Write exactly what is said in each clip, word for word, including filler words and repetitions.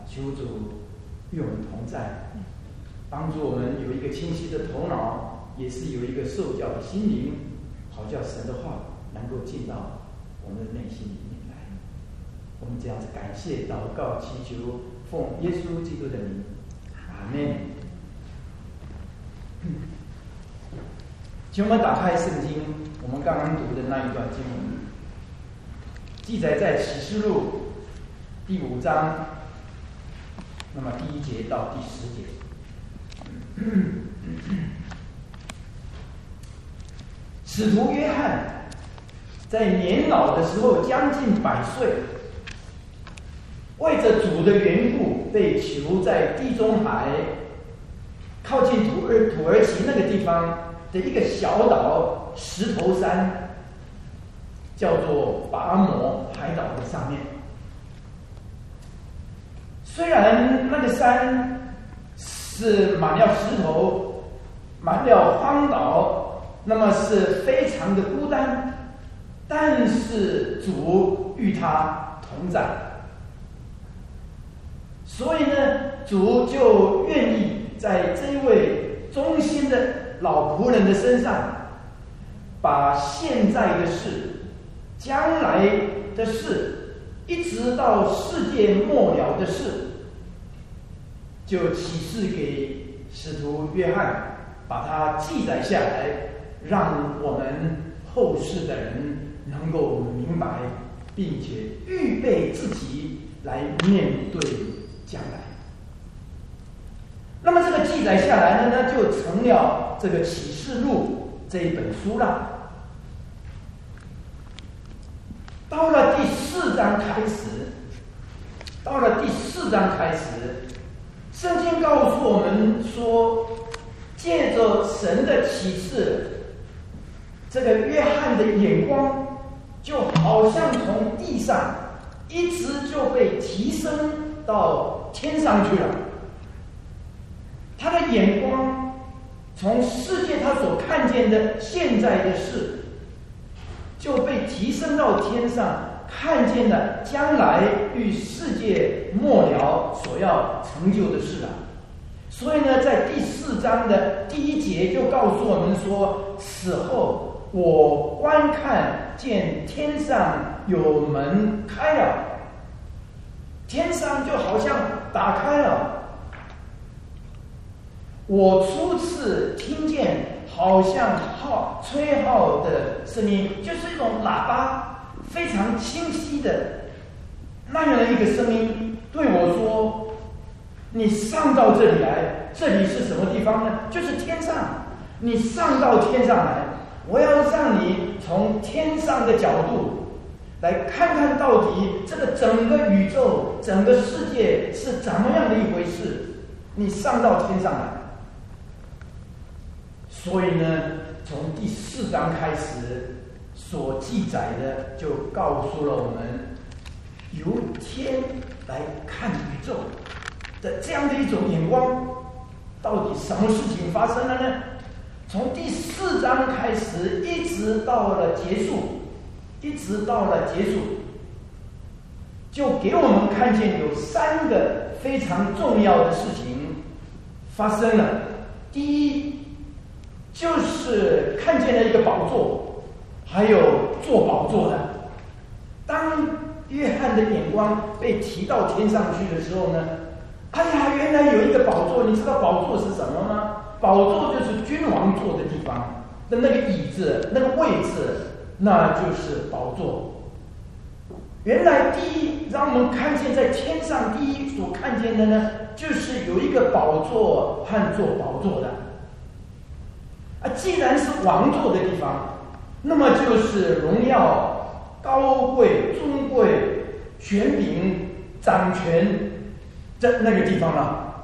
求主与我们同在，帮助我们有一个清晰的头脑，也是有一个受教的心灵，好叫神的话能够进到我们的内心里面来。我们这样子感谢、祷告、祈求，奉耶稣基督的名，阿们。请我们打开圣经，我们刚刚读的那一段经文，记载在启示录第五章，那么第一节到第十节。使徒约翰在年老的时候，将近百岁，为着主的缘故，被囚在地中海靠近土耳土耳其那个地方的一个小岛石头山，叫做拔摩海岛的上面。虽然那个山是满了石头，满了荒岛，那么是非常的孤单，但是主与他同在，所以呢，主就愿意在这一位忠心的老仆人的身上，把现在的事、将来的事，一直到世界末了的事，就启示给使徒约翰，把它记载下来，让我们后世的人能够明白，并且预备自己来面对将来。那么这个记载下来呢，呢就成了这个启示录这一本书了。到了第四章开始，到了第四章开始，圣经告诉我们说，借着神的启示，这个约翰的眼光就好像从地上一直就被提升到天上去了。他的眼光从世界他所看见的现在的事，就被提升到天上，看见了将来与世界末了所要成就的事了。所以呢，在第四章的第一节就告诉我们说，此后我观看见天上有门开了，天上就好像打开了。我初次听见好像号吹号的声音，就是一种喇叭，非常清晰的那样的一个声音对我说，你上到这里来，这里是什么地方呢？就是天上，你上到天上来，我要让你从天上的角度来看看到底这个整个宇宙、整个世界是怎么样的一回事，你上到天上来。所以呢，从第四章开始所记载的，就告诉了我们，由天来看宇宙的这样的一种眼光，到底什么事情发生了呢？从第四章开始，一直到了结束，一直到了结束，就给我们看见有三个非常重要的事情发生了。第一，就是看见了一个宝座，还有做宝座的。当约翰的眼光被提到天上去的时候呢，哎呀，原来有一个宝座。你知道宝座是什么吗？宝座就是君王坐的地方的那个椅子，那个位置，那就是宝座。原来第一让我们看见在天上第一所看见的呢，就是有一个宝座和做宝座的。啊，既然是王座的地方，那么就是荣耀、高贵、尊贵、权柄、掌权的那个地方了。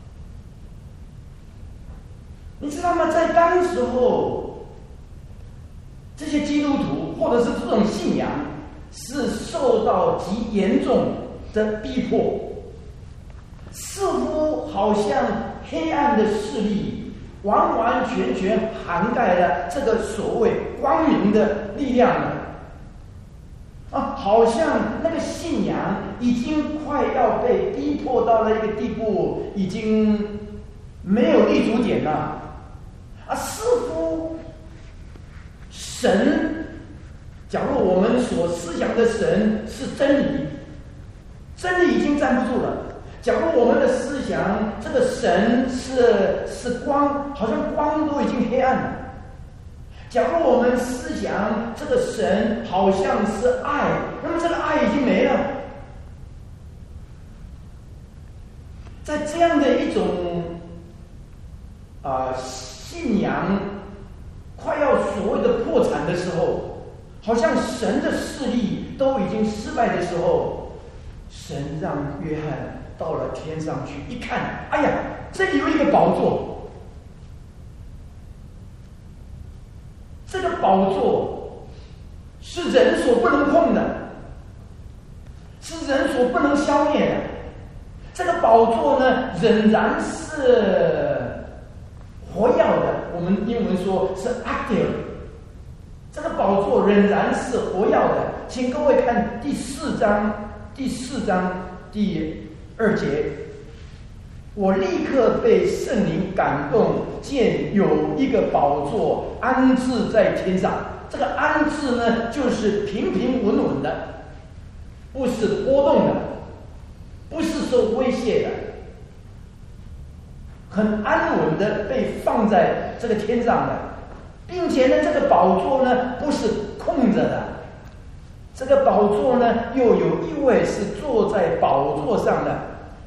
你知道吗？在当时候，这些基督徒或者是这种信仰是受到极严重的逼迫，似乎好像黑暗的势力完完全全涵盖了这个所谓光明的力量呢。 啊，好像那个信仰已经快要被逼迫到了一个地步，已经没有立足点了。啊，似乎神，假如我们所思想的神是真理，真理已经站不住了。假如我们的思想这个神是是光，好像光都已经黑暗了。假如我们思想这个神好像是爱，那么这个爱已经没了。在这样的一种啊、呃、信仰快要所谓的破产的时候，好像神的势力都已经失败的时候，神让约翰到了天上去一看，哎呀，这里有一个宝座。这个宝座是人所不能碰的，是人所不能消灭的。这个宝座呢，仍然是活跃的。我们英文说是 active。这个宝座仍然是活跃的。请各位看第四章，第四章第二节。我立刻被圣灵感动，见有一个宝座安置在天上。这个安置呢，就是平平稳稳的，不是波动的，不是受威胁的，很安稳的被放在这个天上的，并且呢，这个宝座呢不是空着的，这个宝座呢又有一位是坐在宝座上的。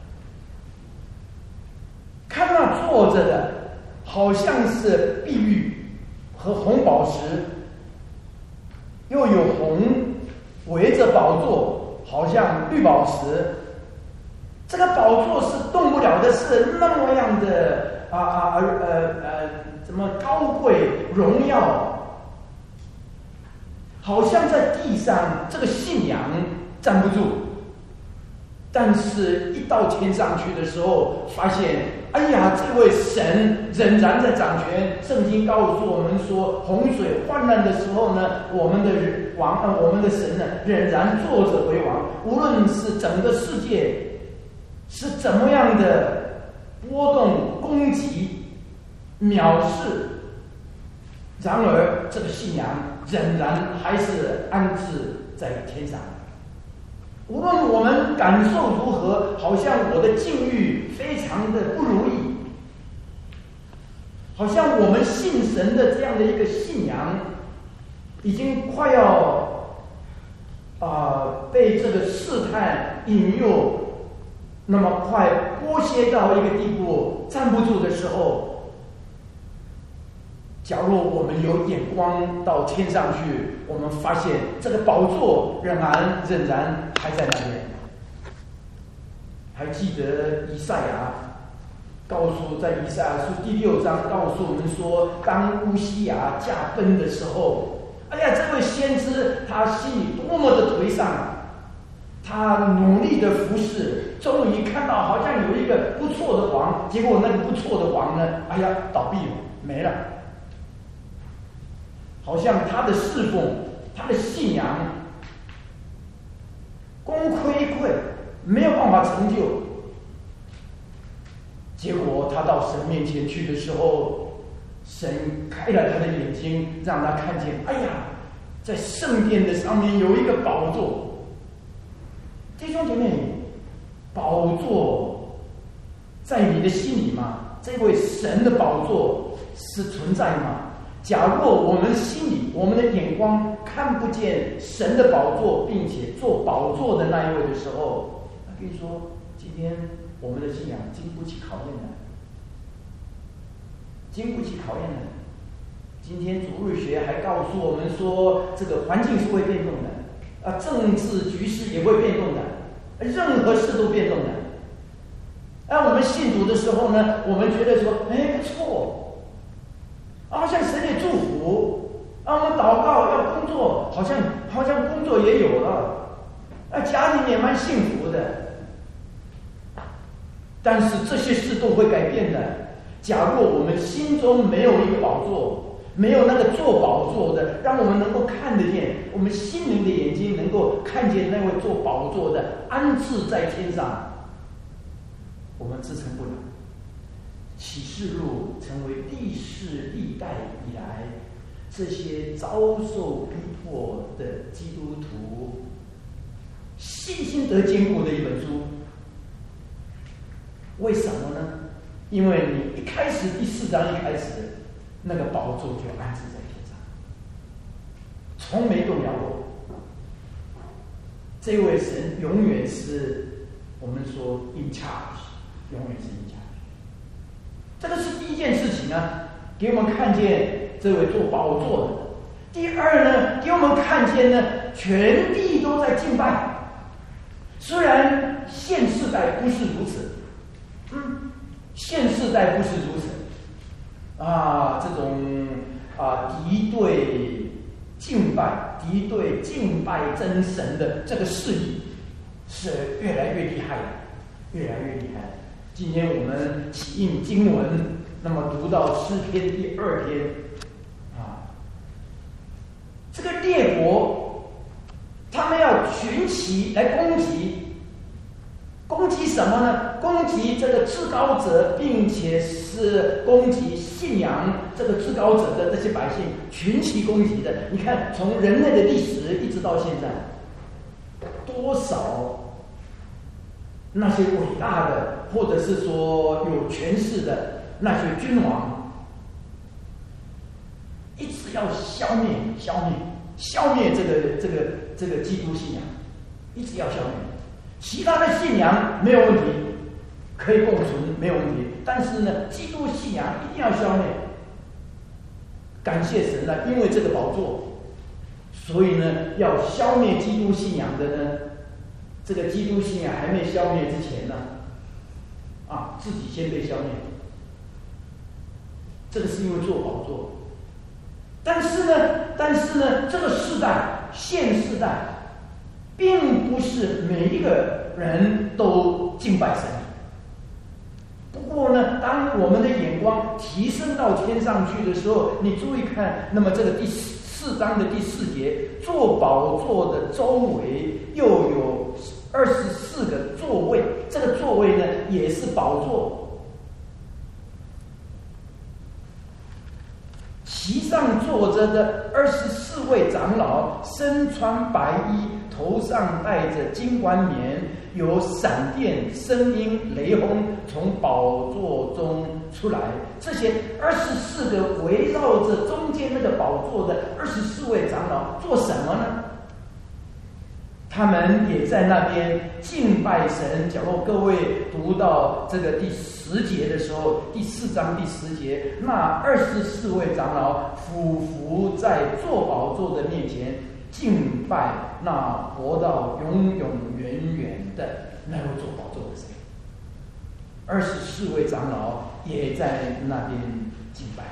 看那坐着的，好像是碧玉和红宝石，又有红围着宝座，好像绿宝石。这个宝座是动不了的，是那么样的啊啊呃呃怎么高贵荣耀，好像在地上这个信仰站不住。但是一到天上去的时候，发现哎呀，这位神仍然在掌权。圣经告诉我们说，洪水泛滥的时候呢，我们的王啊，我们的神呢，仍然坐着为王。无论是整个世界是怎么样的波动、攻击、藐视，然而这个信仰仍然还是安置在天上。无论我们感受如何，好像我的境遇非常的不如意，好像我们信神的这样的一个信仰已经快要啊、呃、被这个试探引诱，那么快剥削到一个地步，站不住的时候，假如我们有眼光到天上去，我们发现这个宝座仍然仍然还在那边。还记得以赛亚告诉，在以赛亚书第六章告诉我们说，当乌西雅驾崩的时候，哎呀，这位先知他心里多么的颓丧，他努力的服侍，终于看到好像有一个不错的王，结果那个不错的王呢，哎呀，倒闭了，没了。好像他的侍奉，他的信仰功亏一篑，没有办法成就。结果他到神面前去的时候，神开了他的眼睛，让他看见，哎呀，在圣殿的上面有一个宝座。弟兄姐妹，宝座在你的心里吗？这位神的宝座是存在吗？假若我们心里，我们的眼光看不见神的宝座，并且做宝座的那一位的时候，那可以说，今天我们的信仰经不起考验的，经不起考验的。今天主日学还告诉我们说，这个环境是会变动的，啊，政治局势也会变动的，任何事都变动的。当我们信主的时候呢，我们觉得说，哎，不错。好像神也祝福，啊，我们祷告要工作，好像好像工作也有了，啊，家里面蛮幸福的。但是这些事都会改变的。假若我们心中没有一个宝座， 没有那个坐宝座的，让我们能够看得见，我们心灵的眼睛能够看见那位坐宝座的安置在天上，我们支撑不了。启示录成为历世历代以来这些遭受逼迫的基督徒信心得坚固的一本书。为什么呢？因为你一开始第四章一开始，那个宝座就安置在天上，从没动摇过。这位神永远是我们说 in charge， 永远是 in charge。这个是第一件事情呢，给我们看见这位做宝座的。第二呢，给我们看见呢，全地都在敬拜。虽然现世代不是如此，嗯，现世代不是如此啊，这种啊敌对敬拜、敌对敬拜真神的这个势力是越来越厉害了，越来越厉害了。今天我们起印经文，那么读到诗篇第二篇啊，这个列国他们要群起来攻击，攻击什么呢？攻击这个至高者，并且是攻击信仰这个至高者的这些百姓，群起攻击的。你看，从人类的历史一直到现在，多少那些伟大的，或者是说有权势的那些君王，一直要消灭、消灭、消灭这个、这个、这个基督信仰，一直要消灭。其他的信仰没有问题，可以共存，没有问题。但是呢，基督信仰一定要消灭。感谢神了，因为这个宝座，所以呢，要消灭基督信仰的呢。这个基督信仰还没消灭之前呢，啊，自己先被消灭。这个是因为做宝座，但是呢，但是呢，这个世代现世代，并不是每一个人都敬拜神。不过呢，当我们的眼光提升到天上去的时候，你注意看，那么这个第四章的第四节，坐宝座的周围又有二十四个座位，这个座位呢也是宝座，其上坐着的二十四位长老，身穿白衣，头上戴着金冠冕，有闪电、声音、雷轰从宝座中出来。这些二十四个围绕着中间那个宝座的二十四位长老做什么呢？他们也在那边敬拜神。假如各位读到这个第十节的时候，第四章第十节，那二十四位长老俯伏在坐宝座的面前，敬拜那活到永永远远的那位坐宝座的神。二十四位长老也在那边敬拜。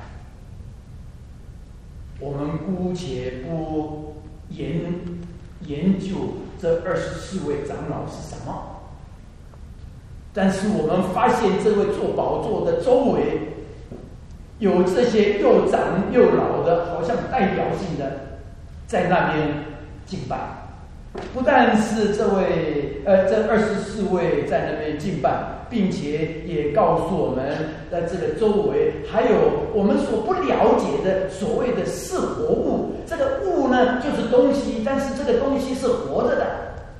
我们姑且不研研究这二十四位长老是什么，但是我们发现这位坐宝座的周围有这些又长又老的，好像代表性的在那边敬拜。不但是这位呃这二十四位在那边敬拜，并且也告诉我们，在这个周围还有我们所不了解的所谓的是活物。这个物呢，就是东西，但是这个东西是活着的。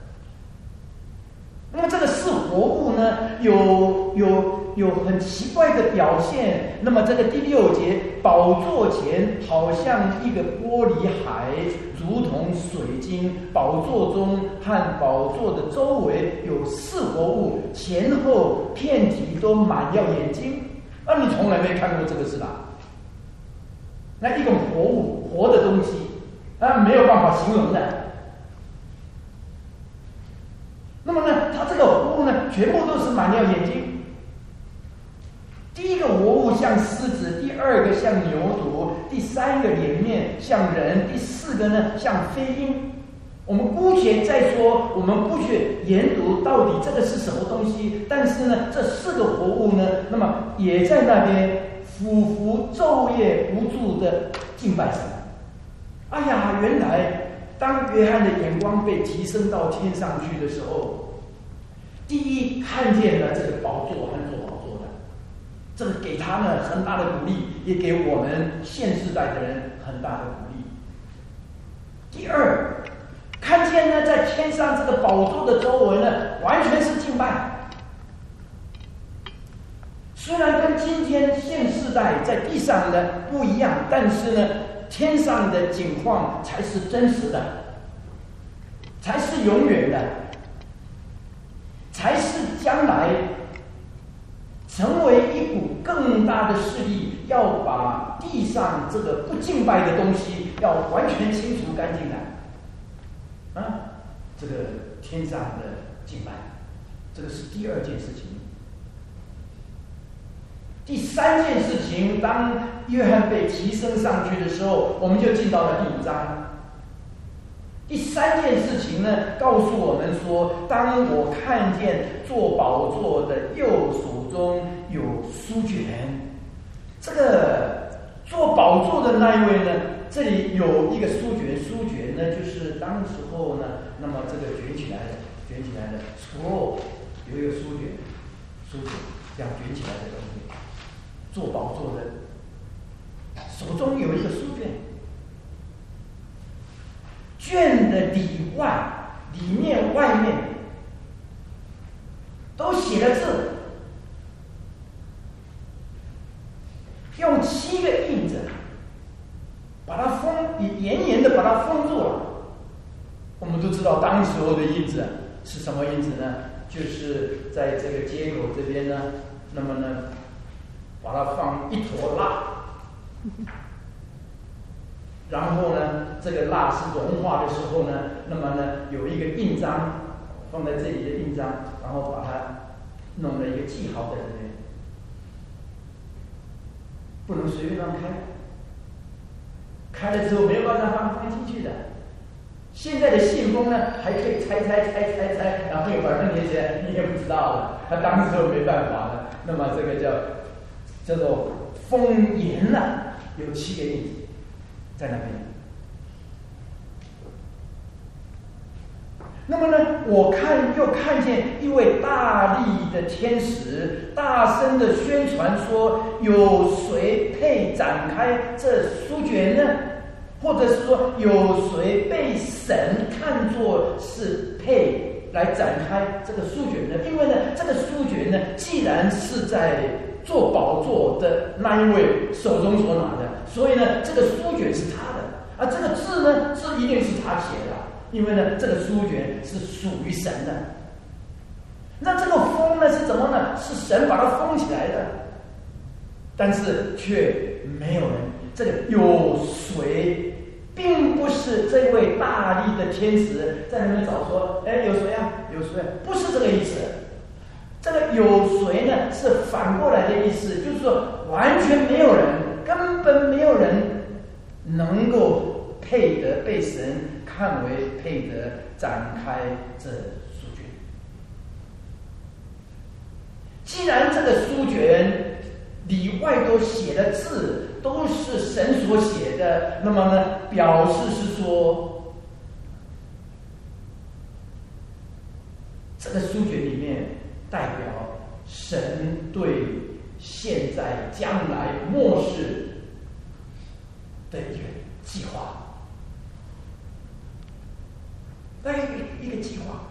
那么这个是活物呢，有有有很奇怪的表现。那么这个第六节，宝座前好像一个玻璃海，如同水晶。宝座中和宝座的周围有四活物，前后遍体都满要眼睛。啊，你从来没看过这个是吧？那一种活物，活的东西，啊，没有办法形容的。那么呢，它这个活物呢，全部都是满了眼睛。第一个活物像狮子，第二个像牛犊，第三个脸面像人，第四个呢像飞鹰。我们姑且再说，我们姑且研读到底这个是什么东西。但是呢，这四个活物呢，那么也在那边俯伏昼夜不住的敬拜神。哎呀，原来当约翰的眼光被提升到天上去的时候，第一看见了这个宝座和坐宝座的，这个给他呢很大的鼓励，也给我们现世代的人很大的鼓励。第二，看见呢在天上这个宝座的周围呢，完全是敬拜。虽然跟今天现世代在地上的不一样，但是呢，天上的景况才是真实的，才是永远的，才是将来成为一股更大的势力，要把地上这个不敬拜的东西要完全清除干净的。啊，这个天上的敬拜，这个是第二件事情。第三件事情，当约翰被提升上去的时候，我们就进到了第五章。第三件事情呢，告诉我们说，当我看见坐宝座的右手中有书卷，这个坐宝座的那一位呢，这里有一个书卷，书卷呢就是当时候呢，那么这个卷起来的，卷起来的 scroll 有一个书卷，书卷这样卷起来的东西。坐宝座的手中有一个书卷，卷的里外、里面、外面都写了字，用七个印子把它封，严严的把它封住了。我们都知道当时候的印子是什么印子呢？就是在这个接口这边呢，那么呢把它放一坨蜡，然后呢，这个蜡是融化的时候呢，那么呢有一个印章放在这里的印章，然后把它弄了一个记号在这边，不能随便乱开，开了之后没有办法放放进去的。现在的信封呢，还可以拆拆拆拆拆，然后又把它粘起来，你也不知道了。他当时候没办法了，那么这个叫。叫做封严了，有七个印子在那边。那么呢，我看又看见一位大力的天使，大声的宣传说：有谁配展开这书卷呢？或者是说，有谁被神看作是配来展开这个书卷呢？因为呢，这个书卷呢，既然是在坐宝座的那一位手中所拿的，所以呢，这个书卷是他的，而这个字呢，字一定是他写的，因为呢，这个书卷是属于神的。那这个封呢是怎么呢？是神把它封起来的，但是却没有人。这个有谁，并不是这位大力的天使在那边找说，哎，有谁啊？有谁啊？不是这个意思。这个有谁呢？是反过来的意思，就是说完全没有人，根本没有人能够配得被神看为配得展开这书卷。既然这个书卷里外都写了字，都是神所写的，那么呢，表示是说，这个书卷里面代表神对现在、将来、末世的一个计划，那一个一个计划，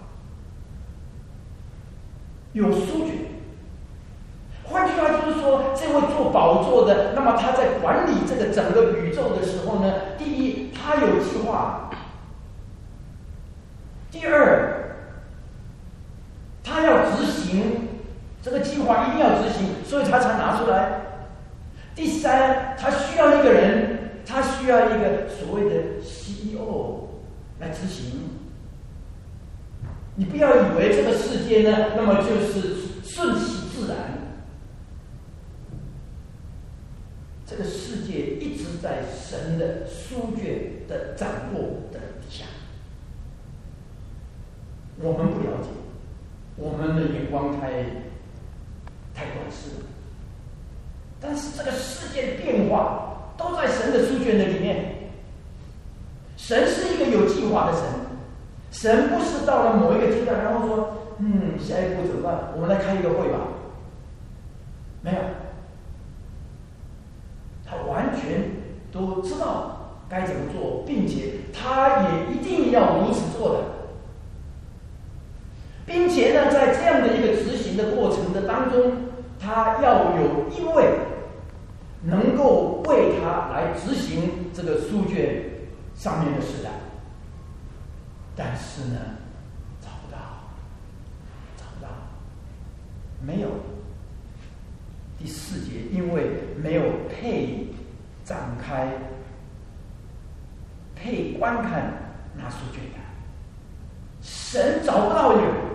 有书卷。换句话就是说，这位做宝座的，那么他在管理这个整个宇宙的时候呢，第一，他有计划；第二，他要执行这个计划，一定要执行，所以他才拿出来。第三，他需要一个人，他需要一个所谓的 C E O 来执行。你不要以为这个世界呢，那么就是顺其自然。这个世界一直在神的书卷的掌握的底下，我们不了解，我们的眼光太太短视了。但是这个世界的变化都都在神的书卷的里面。神是一个有计划的神，神不是到了某一个阶段，然后说，嗯，下一步怎么办？我们来开一个会吧。没有，他完全都知道该怎么做，并且他也一定要如此做的，并且呢，在这样的一个执行的过程的当中，他要有一位能够为他来执行这个书卷上面的事的。但是呢，找不到，找不到，没有。第四节，因为没有配展开、配观看那书卷的，神找不到一个人，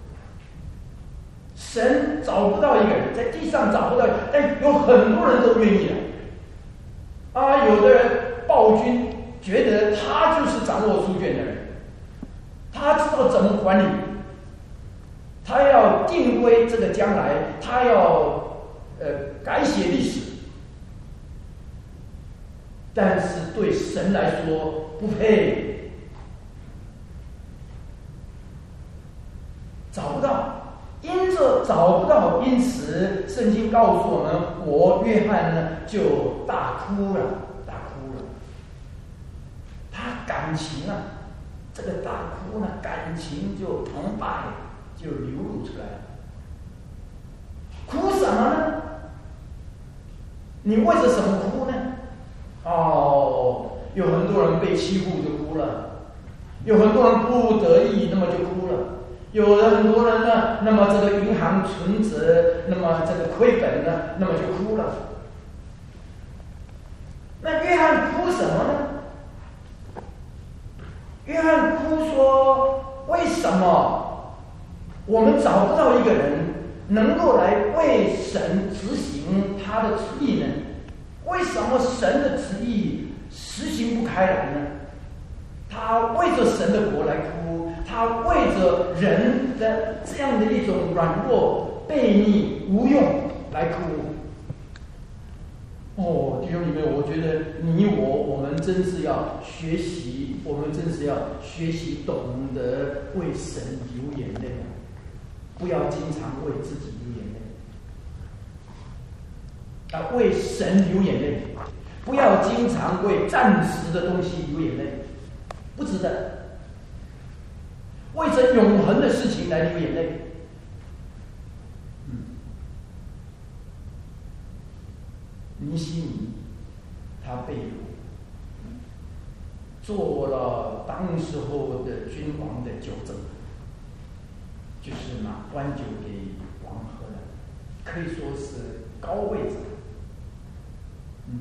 神找不到一个人，在地上找不到，但有很多人都愿意的。啊，有的人暴君觉得他就是掌握书卷的人，他知道怎么管理，他要定规这个将来，他要呃改写历史，但是对神来说不配，找不到。因着找不到，因此圣经告诉我们，我约翰呢就大哭了，大哭了。他感情啊，这个大哭呢，感情就澎湃，就流露出来了。哭什么呢？你为着什么哭呢？哦，有很多人被欺负就哭了，有很多人不得意，那么就哭了。有的很多人呢，那么这个银行存折，那么这个亏本呢，那么就哭了。那约翰哭什么呢？约翰哭说：为什么我们找不到一个人能够来为神执行他的旨意呢？为什么神的旨意实行不开来呢？他为着神的国来哭，他为着人的这样的一种软弱、悖逆、无用来哭。哦，弟兄姊妹，我觉得你我我们真是要学习，我们真是要学习懂得为神流眼泪，不要经常为自己流眼泪，啊，为神流眼泪，不要经常为暂时的东西流眼泪。不值得，为着永恒的事情来流眼泪。嗯，尼希米他被掳，做了当时候的君王的纠正，就是拿端酒给王喝的，可以说是高位者。嗯，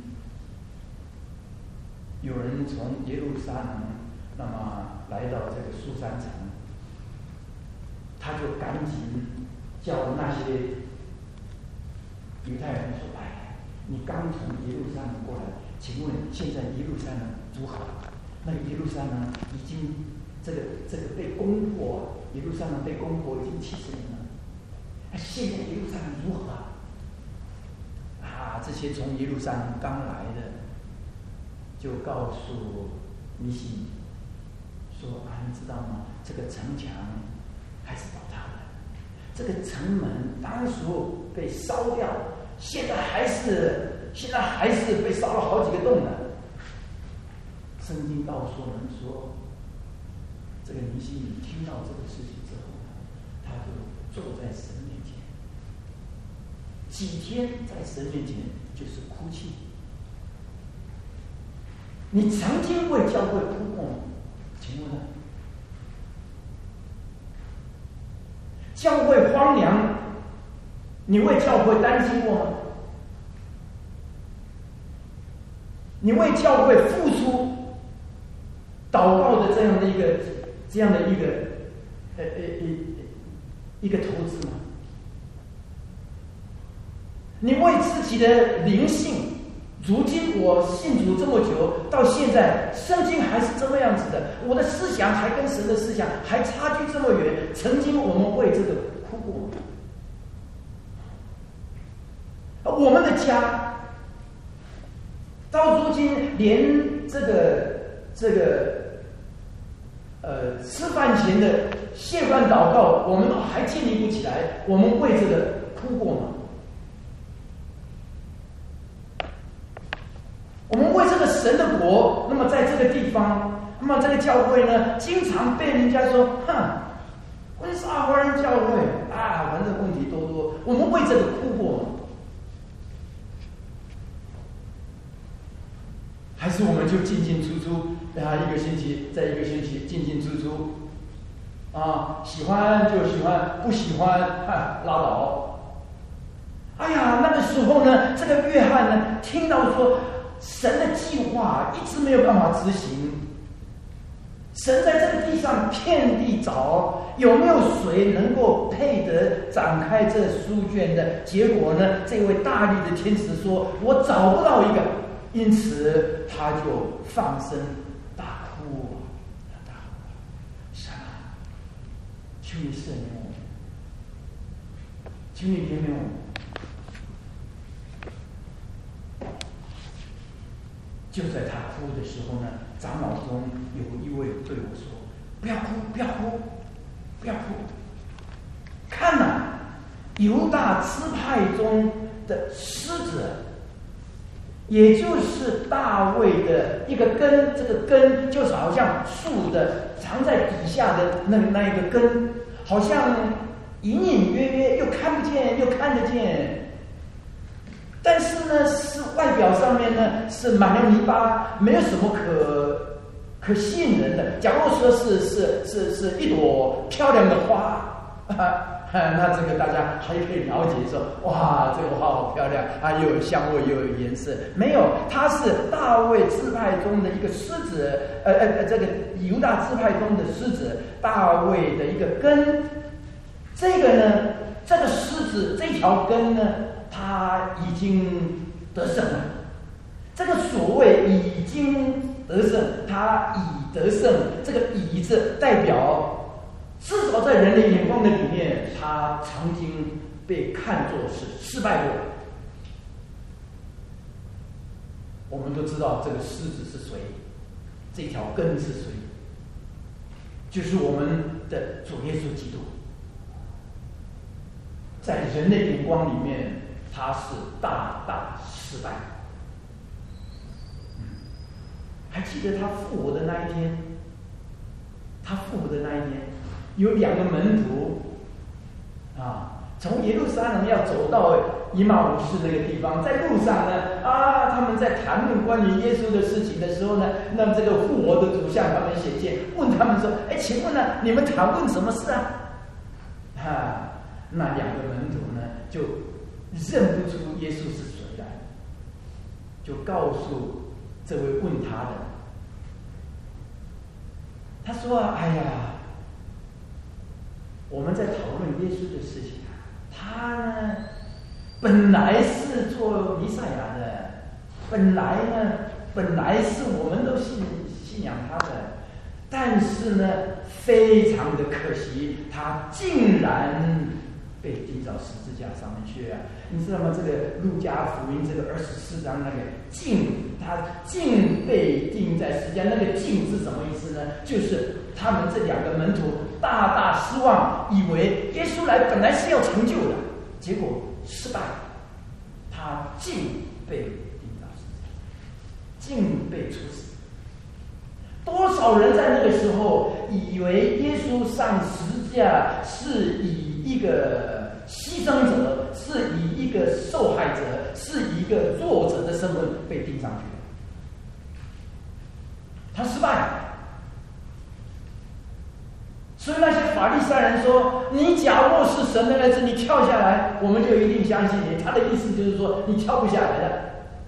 有人从耶路撒冷那么来到这个苏珊城，他就赶紧叫那些犹太人说：“哎，你刚从耶路撒冷过来，请问现在耶路撒冷如何？那个耶路撒冷已经这个这个被攻破，耶路撒冷被攻破已经七十年了。现在耶路撒冷如何？啊，这些从耶路撒冷刚来的，就告诉尼希米。”说啊，你知道吗？这个城墙还是倒塌了，这个城门当时候被烧掉，现在还是现在还是被烧了好几个洞呢。圣经告诉我们说，这个尼希米听到这个事情之后，他就坐在神面前，几天在神面前就是哭泣。你曾经为教会哭过吗？请问呢？教会荒凉，你为教会担心过吗？你为教会付出祷告的这样的一个这样的一个呃呃一一个投资吗？你为自己的灵性，如今我信主这么久，到现在圣经还是这么样子的，我的思想还跟神的思想还差距这么远。曾经我们为这个哭过，我们的家到如今连这个这个呃吃饭前的谢饭祷告，我们还建立不起来，我们为这个哭过吗？我们为这个神的国，那么在这个地方，那么这个教会呢，经常被人家说，哼，温莎华人教会啊，反正问题多多。我们为这个哭过吗？还是我们就进进出出啊，一个星期再一个星期进进出出，啊，喜欢就喜欢，不喜欢啊拉倒。哎呀，那个时候呢，这个约翰呢，听到说神的计划一直没有办法执行。神在这个地上遍地找，有没有谁能够配得展开这书卷的？结果呢，这位大力的天使说：“我找不到一个。”因此，他就放声大哭啊，大哭！神啊，求你赦免我们，求你怜悯我们。就在他哭的时候呢，长老中有一位对我说：“不要哭，不要哭，不要哭！看呐、啊，犹大支派中的狮子。”也就是大卫的一个根，这个根就是好像树的藏在底下的那那一个根，好像隐隐约约又看不见又看得见，但是呢，是外表上面呢是满了泥巴，没有什么可可吸引人的。假如说是是是是一朵漂亮的花。那这个大家还可以了解说，哇，这个花好漂亮啊，又有香味又有颜色。没有，它是大卫支派中的一个狮子，呃呃，这个犹大支派中的狮子，大卫的一个根。这个呢，这个狮子这条根呢，它已经得胜了。这个所谓已经得胜，它已得胜，这个已字代表。至少在人的眼光的里面，他曾经被看作是失败过。我们都知道这个狮子是谁，这条根是谁，就是我们的主耶稣基督。在人的眼光里面，他是大大失败。还记得他复活的那一天，他复活的那一天。有两个门徒啊，从耶路撒冷要走到以马忤斯那个地方，在路上呢，啊，他们在谈论关于耶稣的事情的时候呢，那这个复活的主向他们显现，问他们说：“哎，请问呢，你们谈论什么事啊？”啊，那两个门徒呢，就认不出耶稣是谁来，就告诉这位问他的，他说：“哎呀。”我们在讨论耶稣的事情啊，他呢本来是做弥赛亚的，本来呢本来是我们都信信仰他的，但是呢非常的可惜，他竟然被钉到十字架上面去啊！你知道吗？这个路加福音这个二十四章那个竟，他竟被钉在十字架，那个竟是什么意思呢？就是他们这两个门徒大大失望，以为耶稣来本来是要成就的，结果失败，他竟被钉到十字架，竟被处死。多少人在那个时候以为耶稣上十字架是以一个牺牲者，是以一个受害者，是以一个弱者的身份被钉上去的，他失败了。所以那些法利赛人说：“你假若是神的儿子，你跳下来，我们就一定相信你。”他的意思就是说，你跳不下来的。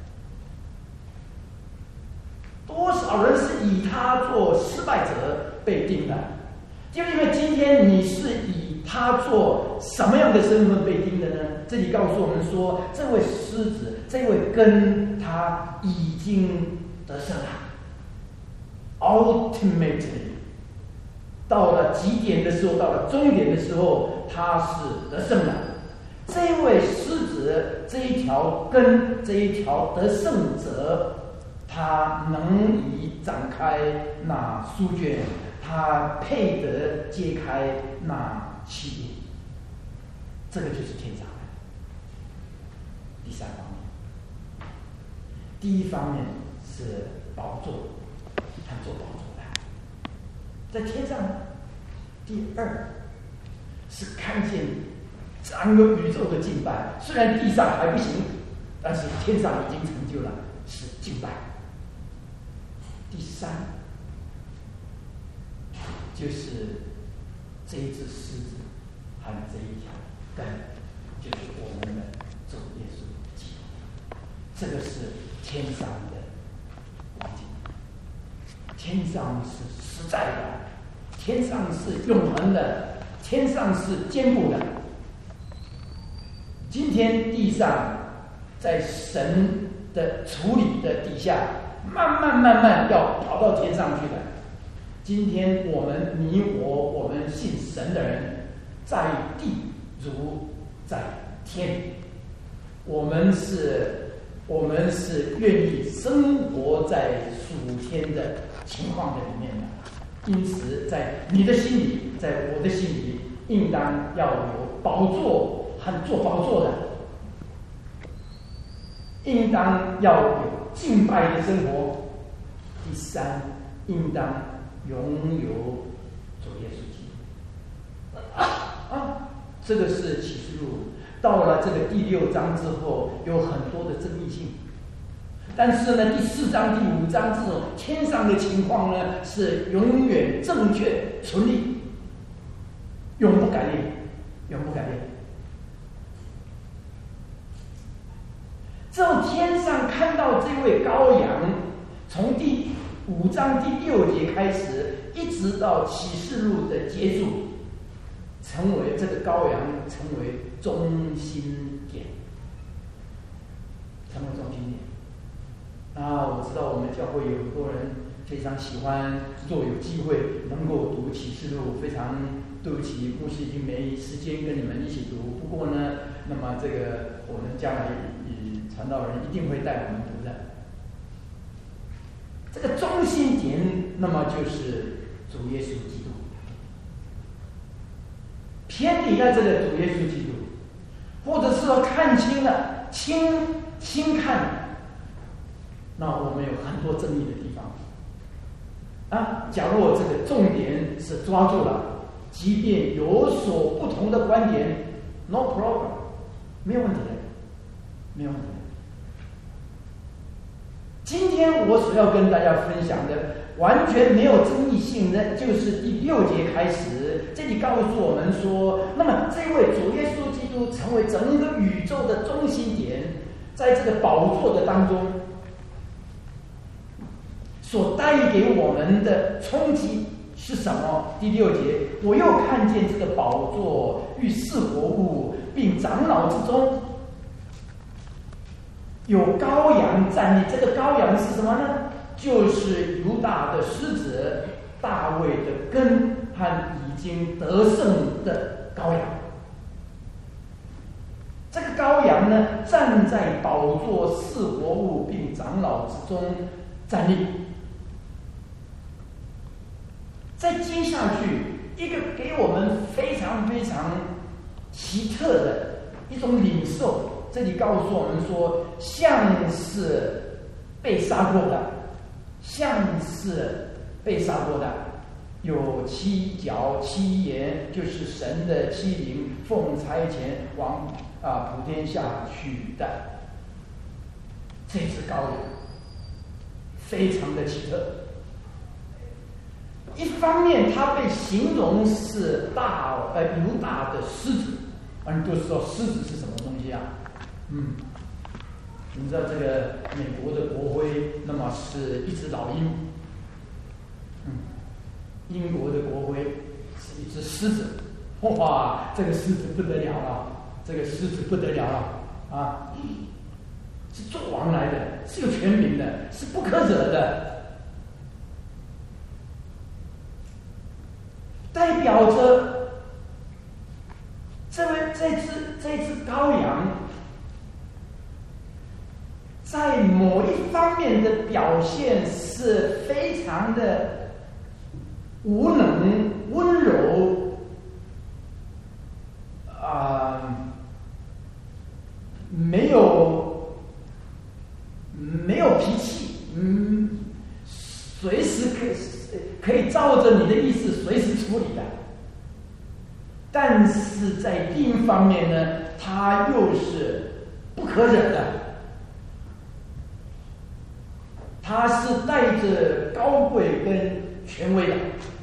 多少人是以他做失败者被钉的？就因为今天你是以他做什么样的身份被钉的呢？这里告诉我们说，这位狮子，这位根，他已经得胜了。Ultimately。到了极点的时候，到了终点的时候，他是得胜了。这位狮子，这一条根，这一条得胜者， 他能以展开那书卷，他配得揭开那七页。这个就是天上的第三方面。第一方面是宝座和做宝座的，在天上。第二是看见整个宇宙的敬拜，虽然地上还不行，但是天上已经成就了，是敬拜。第三就是这一只狮子和这一条根，就是我们的主耶稣基督。这个是天上的环境，天上是实在的，天上是永恒的，天上是坚固的。今天地上在神的处理的底下，慢慢慢慢要跑到天上去的。今天我们你我我们信神的人，在地如在天，我们是我们是愿意生活在属天的情况的里面的。因此在你的心里，在我的心里，应当要有宝座和做宝座的，应当要有敬拜的生活。第三，应当拥有主耶稣基督。啊，这个是启示录。到了这个第六章之后，有很多的争议性。但是呢，第四章、第五章这种天上的情况呢，是永远正确存立，永不改变，永不改变。只有天上看到这位羔羊，从第五章第六节开始，一直到启示录的结束，成为这个羔羊成为中心点，成为中心点。啊，我知道我们教会有很多人非常喜欢，若有机会能够读启示录，非常对不起，牧师已经没时间跟你们一起读。不过呢，那么这个我们将来传道人一定会带我们读的。这个中心点，那么就是主耶稣基督。偏离了这个主耶稣基督，或者是说看清了、轻轻看，那我们有很多争议的地方。啊，假如我这个重点是抓住了，即便有所不同的观点 ，no problem， 没有问题的，没有问题的。今天我所要跟大家分享的，完全没有争议性的，就是第六节开始，这里告诉我们说，那么这位主耶稣基督成为整个宇宙的中心点，在这个宝座的当中，所带给我们的冲击是什么？第六节，我又看见这个宝座与四活物并长老之中，有羔羊站立。这个羔羊是什么呢？就是犹大的狮子，大卫的根和已经得胜的羔羊。这个羔羊呢，站在宝座、四活物并长老之中站立。再接下去，一个给我们非常非常奇特的一种领受。这里告诉我们说，像是被杀过的，像是被杀过的，有七角七眼，就是神的七灵奉差遣往啊普天下去的这只羔羊，非常的奇特。一方面，它被形容是大呃犹大的狮子，很多人都知道狮子是什么东西啊？嗯，你知道这个美国的国徽，那么是一只老鹰。嗯，英国的国徽是一只狮子。哇，这个狮子不得了了，这个狮子不得了了啊！是做王来的，是有权柄的，是不可惹的。代表着这位这只这只羔羊，在在某一方面的表现是非常的无能、温柔，啊、呃，没有没有脾气，嗯，随时可以可以照着你的意思随时处理的。但是在另一方面呢，他又是不可忍的，他是带着高贵跟权威的。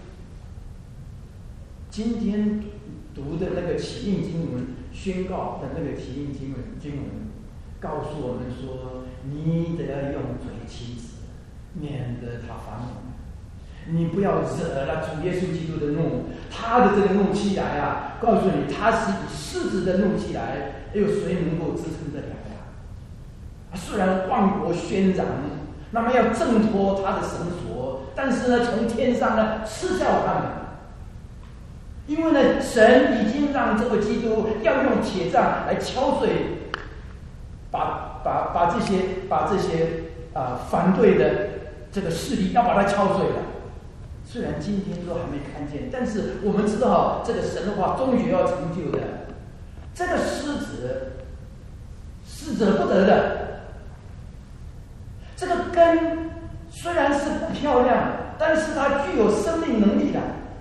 今天读的那个启应经文宣告的那个启应经文经文，告诉我们说，你得要用嘴妻子，免得他发怒。你不要惹了主耶稣基督的怒，他的这个怒气来啊，告诉你，他是以狮子的怒气来，又谁能够支撑得了呀？虽然万国宣嚷，那么要挣脱他的绳索，但是呢，从天上呢嗤笑他们，因为呢，神已经让这个基督要用铁杖来敲碎，把把把这些把这些啊、呃、反对的这个势力要把它敲碎了。虽然今天都还没看见，但是我们知道这个神的话终究要成就的。这个狮子是惹不得的，这个根虽然是不漂亮，但是它具有生命能力的，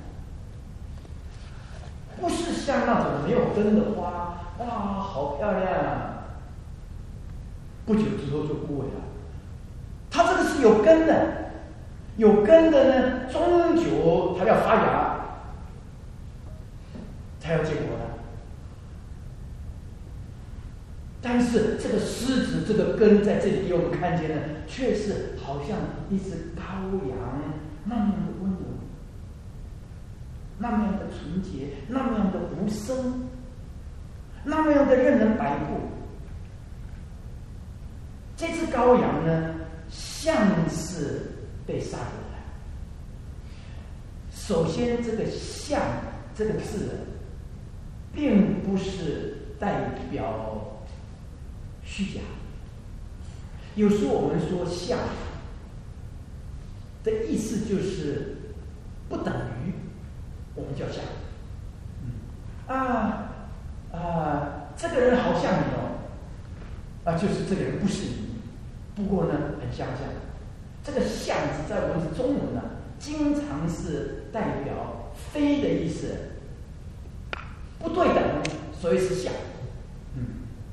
不是像那种没有根的花，哇，好漂亮啊，不久之后就枯萎了。它这个是有根的。有根的呢，终究它要发芽，才要结果的。但是这个狮子这个根在这里给我们看见呢，却是好像一只羔羊那样的温柔，那样的纯洁，那样的无声，那样的任人摆布。这只羔羊呢，像是被杀了的。首先，这个“像”这个字，并不是代表虚假。有时候我们说“像”的意思就是不等于，我们叫像。嗯啊啊，这个人好像你哦，啊，就是这个人不是你，不过呢，很相像。这个“像”字在我们中文呢、啊，经常是代表非的意思，不对等，所以是像。嗯，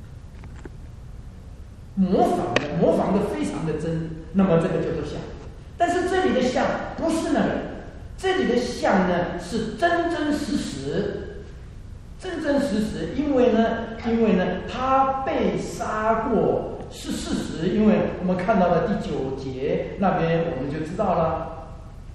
模仿的，模仿的非常的真，那么这个叫做像。但是这里的像不是那个，这里的像呢是真真实实，真真实实，因为呢，因为呢，他被杀过。是事实，因为我们看到了第九节那边，我们就知道了。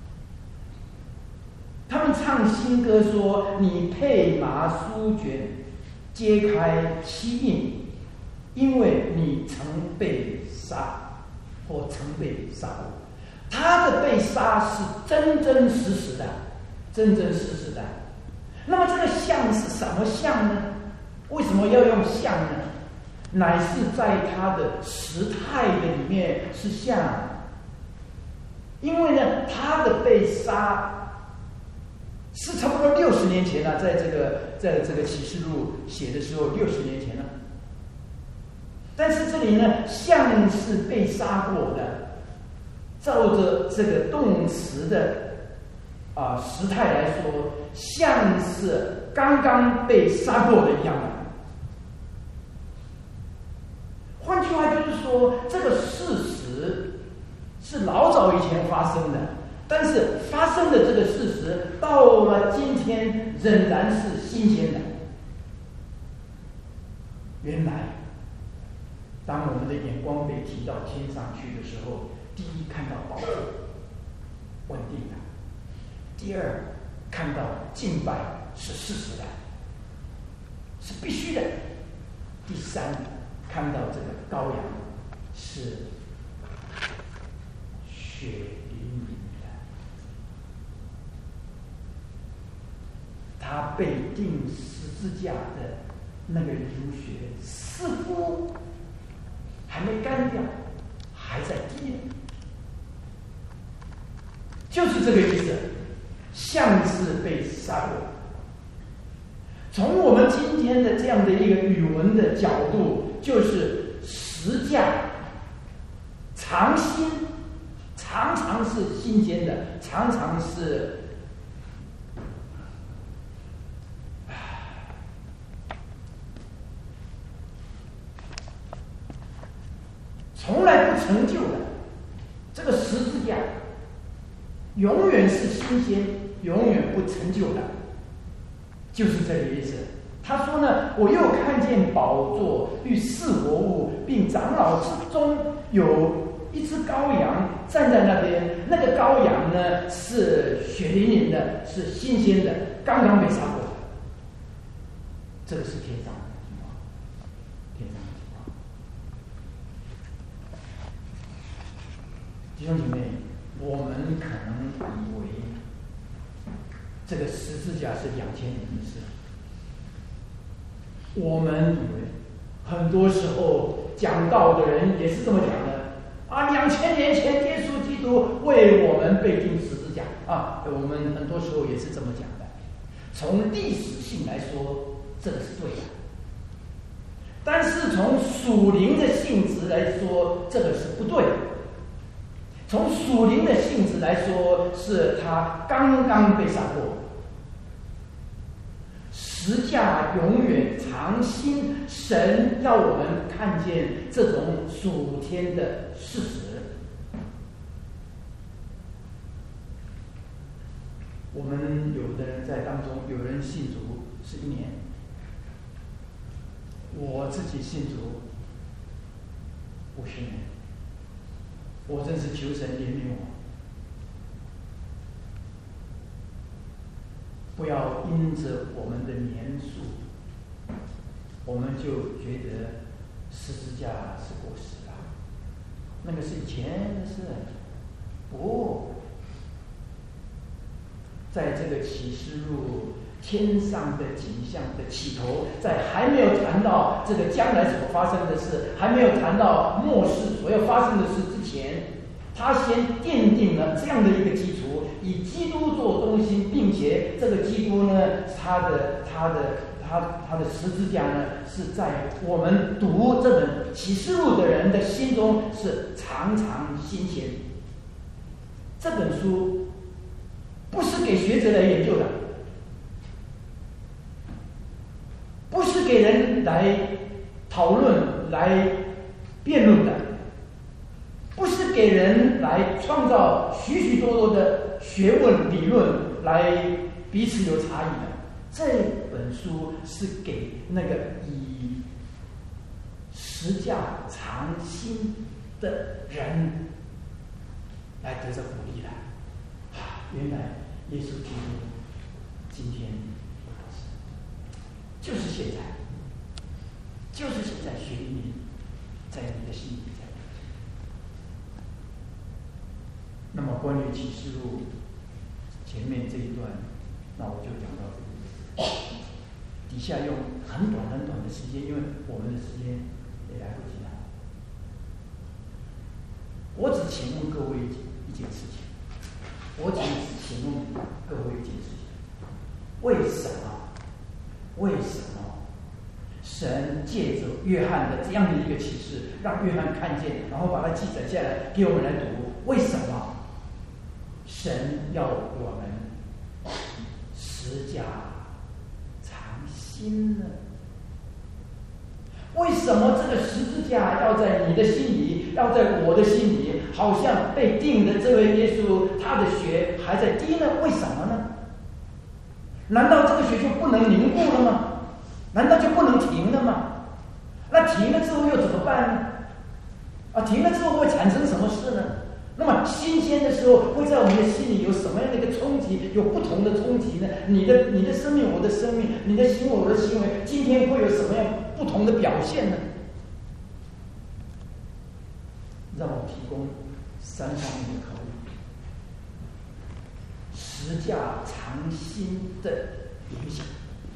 他们唱新歌说：“你配麻书卷，揭开七印，因为你曾被杀，或曾被杀过。”他的被杀是真真实实的，真真实实的。那么这个像是什么像呢？为什么要用像呢？乃是在他的时态的里面是像，因为呢，他的被杀是差不多六十年前了、啊，在这个在这个启示录写的时候，六十年前了。但是这里呢，像是被杀过的，照着这个动词的啊、呃、时态来说，像是刚刚被杀过的一样的。换句话就是说，这个事实是老早以前发生的，但是发生的这个事实到了今天仍然是新鲜的。原来，当我们的眼光被提到天上去的时候，第一看到保护稳定的，第二看到敬拜是事实的，是必须的，第三看到这个羔羊是血淋淋的，他被钉十字架的那个流血似乎还没干掉， 心，就是这个意思，像是被杀过。从我们今天的这样的一个语文的角度，就是实价常新，常常是新鲜的，常常是从来不成就的。这个十字架永远是新鲜，永远不成就的，就是这个意思。他说呢，我又看见宝座与四活物，并长老之中有一只羔羊站在那边，那个羔羊呢是血淋淋的，是新鲜的，刚刚被杀过的。这个是天上的情况，天上的情况。弟兄姐妹，我们可能以为这个十字架是两千年的事，我们以为很多时候讲道的人也是这么讲的啊，两千年前耶稣基督为我们被钉十字架啊，我们很多时候也是这么讲的。从历史性来说，这个是对的，但是从属灵的性质来说，这个是不对的。从属灵的性质来说，是他刚刚被杀过。十架永远常新，神要我们看见这种属天的事实。我们有的人在当中，有人信主是一年，我自己信主五十年，我真是求神怜悯我，不要因着我们的年数，我们就觉得十字架是过时了，那个是以前的事。不，在这个启示录天上的景象的起头，在还没有谈到这个将来所发生的事，还没有谈到末世所要发生的事之前，他先奠定了这样的一个基础，以基督做中心，并且这个基督呢，他的他的他他的十字架呢，是在我们读这本启示录的人的心中是常常新鲜。这本书不是给学者来研究的，不是给人来讨论、来辩论的，不是给人来创造许许多多的学问理论来彼此有差异的。这本书是给那个以十架常新的人来得着鼓励的。啊，原来耶稣基督今天就是现在，就是现在血淋淋在你的心里在。那么关于启示录前面这一段，那我就讲到这里。底下用很短很短的时间，因为我们的时间也来不及了。我只请问各位一件事情，我只请问各位一件事情：为什么？为什么神借着约翰的这样的一个启示，让约翰看见，然后把它记载下来给我们来读？为什么神要我们十架常新呢？为什么这个十字架要在你的心里，要在我的心里，好像被钉的这位耶稣，他的血还在滴呢？为什么呢？难道这个血就不能凝固了吗？难道就不能停了吗？那停了之后又怎么办呢？啊，停了之后会产生什么事呢？那么新鲜的时候会在我们的心里有什么样的一个冲击？有不同的冲击呢？你的你的生命，我的生命，你的行为，我的行为，今天会有什么样不同的表现呢？让我提供三方面的考虑。十架常新的影响。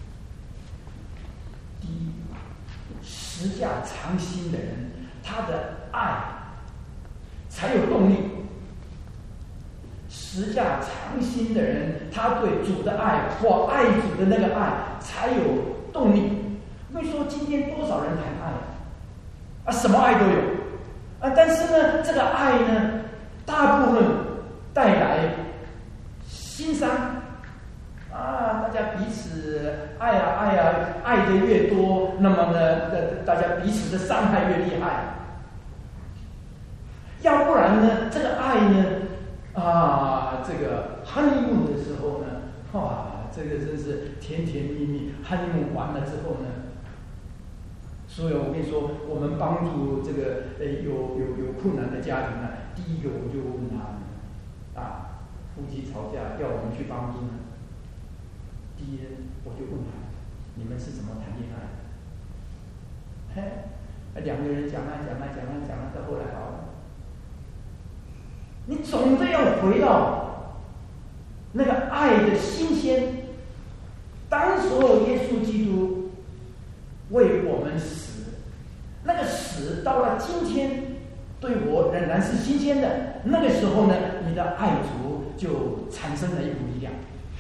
第一，十架常新的人，他的爱才有动力。十架常新的人，他对主的爱或爱主的那个爱才有动力。因为说今天多少人谈爱啊，什么爱都有啊，但是呢，这个爱呢，大部分带来心伤啊，大家彼此爱啊爱啊，爱的越多，那么呢，大家彼此的伤害越厉害。要不然呢，这个爱呢，啊，这个honeymoon的时候呢，哇，这个真是甜甜蜜蜜。honeymoon完了之后呢，所以我跟你说，我们帮助这个呃有有有困难的家庭呢，第一个我就问他们啊，夫妻吵架要我们去帮助呢，第一我就问他，你们是怎么谈恋爱的？嘿，两个人讲啊讲啊讲啊讲啊，到后来好了。你总是要回到那个爱的新鲜。当时候耶稣基督为我们死，那个死到了今天对我仍然是新鲜的。那个时候呢，你的爱主就产生了一股力量。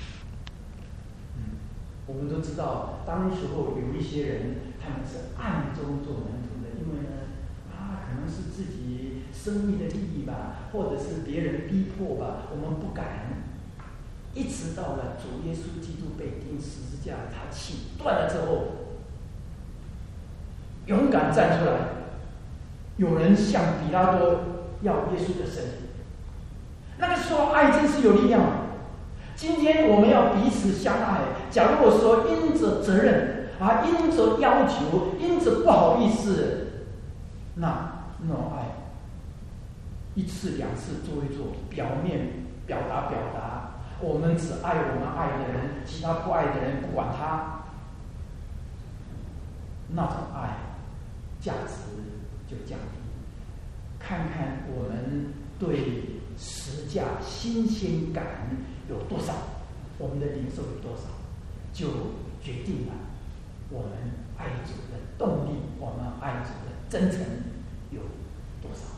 嗯，我们都知道，当时候有一些人，他们是暗中做门徒的，因为呢，啊，可能是自己生命的利益吧，或者是别人逼迫吧，我们不敢。一直到了主耶稣基督被钉十字架，他气断了之后，勇敢站出来。有人向比拉多要耶稣的身体，那个时候爱真是有力量。今天我们要彼此相爱。假如我说因着责任啊，因着要求，因着不好意思，那那种爱一次两次做一做，表面表达表达，我们只爱我们爱的人，其他不爱的人不管他，那种爱价值就降低。看看我们对十架新鲜感有多少，我们的领受有多少，就决定了我们爱主的动力，我们爱主的真诚有多少。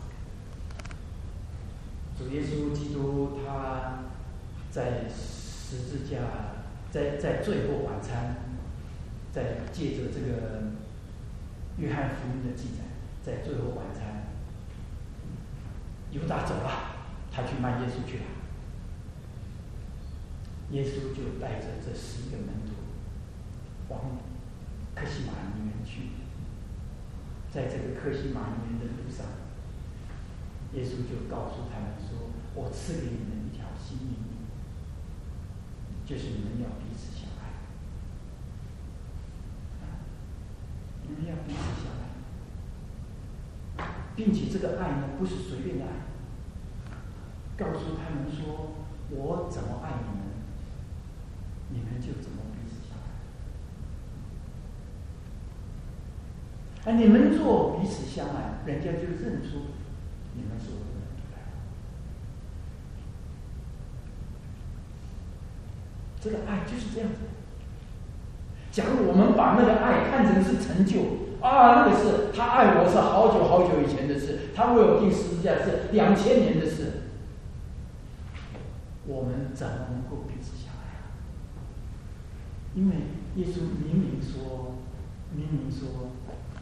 主耶稣基督他在十字架，在在最后晚餐，在借着这个约翰福音的记载，在最后晚餐，犹大走了，他去卖耶稣去了。耶稣就带着这十一个门徒往客西马尼园去。在这个客西马尼园的路上，耶稣就告诉他们说：“我赐给你们一条新命令，就是你们要彼此相爱。你们要彼此相爱，并且这个爱呢，不是随便的爱。告诉他们说，我怎么爱你们，你们就怎么彼此相爱。啊，你们做彼此相爱，人家就认出你们是我的门徒来。这个爱就是这样子。假如我们把那个爱看成是成就啊，那个是他爱我是好久好久以前的事，他为我钉十字架是两千年的事。我们怎么能够彼此相爱啊？因为耶稣明明说，明明说，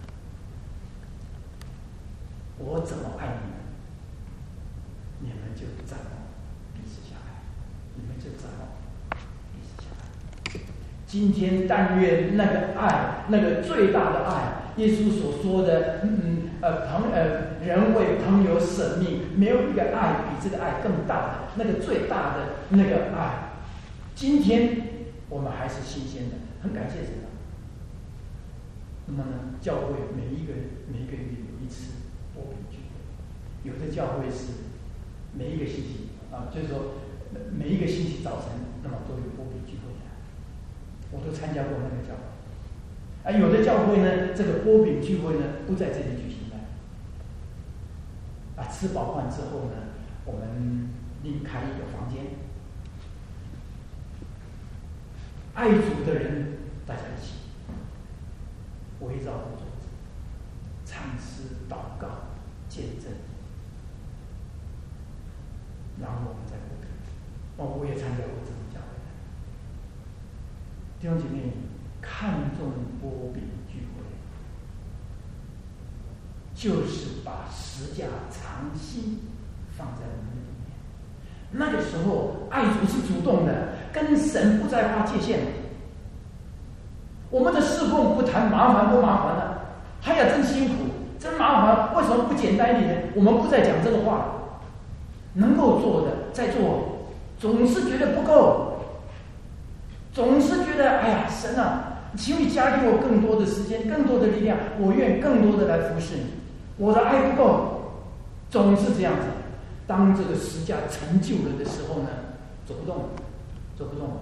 我怎么爱你们，你们就怎么彼此相爱，你们就怎么彼此相爱。今天但愿那个爱，那个最大的爱，耶稣所说的，嗯呃朋呃人为朋友舍命，没有一个爱比这个爱更大的，那个最大的那个爱，今天我们还是新鲜的，很感谢神。那么呢，教会每一个每一个月有一次波比聚会，有的教会是每一个星期啊，就是说每一个星期早晨，那么都有波比聚会的，我都参加过那个教会。啊，有的教会呢，这个波饼聚会呢不在这里举行的。啊，吃饱饭之后呢，我们另开一个房间，爱主的人大家一起围绕着桌子，唱诗、祷告、见证。 然后我们再过饼。哦，我也参加过这种教会。弟兄姐妹，看重擘饼聚会，就是把十架常心放在我们里面。那个时候，爱主是主动的，跟神不再划界限。我们的侍奉不谈麻烦不麻烦了，哎呀，真辛苦，真麻烦，为什么不简单一点？我们不再讲这个话了。能够做的再做，总是觉得不够，总是觉得哎呀，神啊，请你加给我更多的时间，更多的力量，我愿更多的来服侍你。我的爱不够，总是这样子。当这个十架成就了的时候呢，走不动，走不动，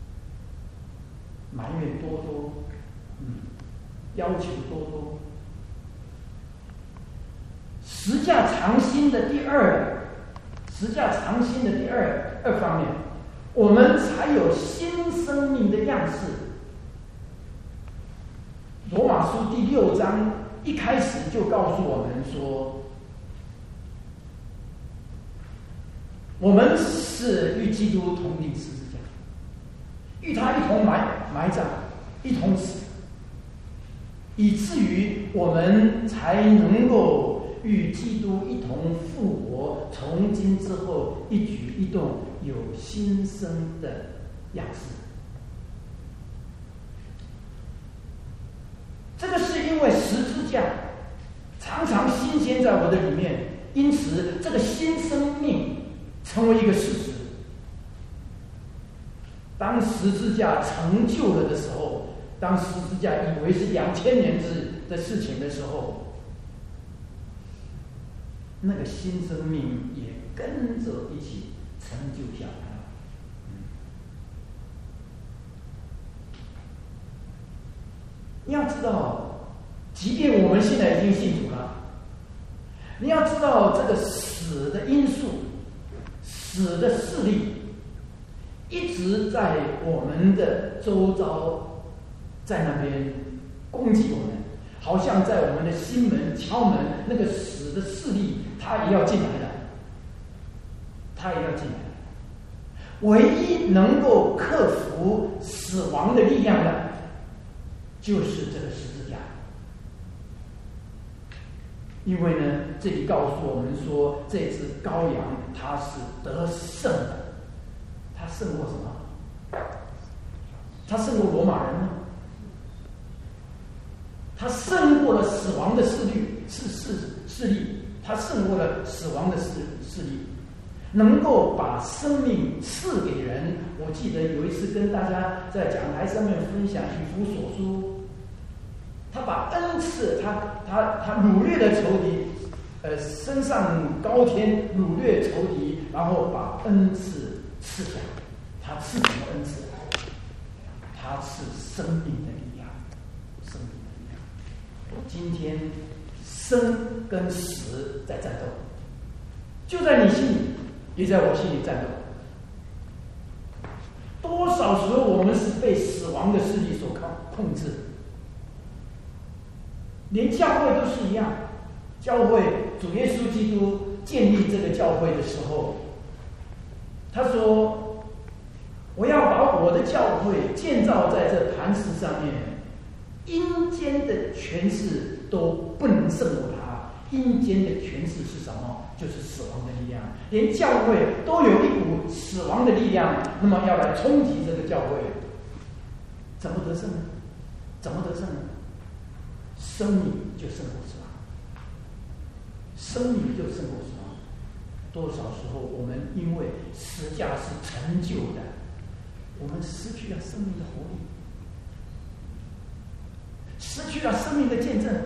埋怨多多，嗯，要求多多。十架常新的第二。十架常新的第二二方面，我们才有新生命的样式。罗马书第六章一开始就告诉我们说，我们是与基督同钉十字架，与他一同埋埋葬，一同死，以至于我们才能够与基督一同复活，从今之后一举一动有新生的样式。这个是因为十字架常常新鲜在我的里面，因此这个新生命成为一个事实。当十字架成就了的时候，当十字架以为是两千年之的事情的时候，那个新生命也跟着一起成就下来了。嗯、你要知道，即便我们现在已经信主了，你要知道这个死的因素、死的势力，一直在我们的周遭，在那边攻击我们，好像在我们的心门敲门，那个死的势力，他也要进来了，他也要进来了。唯一能够克服死亡的力量的，就是这个十字架。因为呢，这里告诉我们说，这只羔羊它是得胜的，它胜过什么？它胜过罗马人吗？它胜过了死亡的势力，势势势力，它胜过了死亡的势势力，能够把生命赐给人。我记得有一次跟大家在讲台上面分享以弗所书，他把恩赐，他他他掳掠的仇敌，呃，升上高天，掳掠仇敌，然后把恩赐赐下。他赐什么恩赐？他赐生命的力量，生命的力量。今天生跟死在战斗，就在你心里，也在我心里战斗。多少时候我们是被死亡的势力所控制？连教会都是一样。教会主耶稣基督建立这个教会的时候，他说：“我要把我的教会建造在这磐石上面，阴间的权势都不能胜过它。阴间的权势是什么？就是死亡的力量。连教会都有一股死亡的力量，那么要来冲击这个教会，怎么得胜呢？怎么得胜呢？生命就胜过死亡，生命就胜过死亡。多少时候我们因为十架是成就的，我们失去了生命的活力，失去了生命的见证。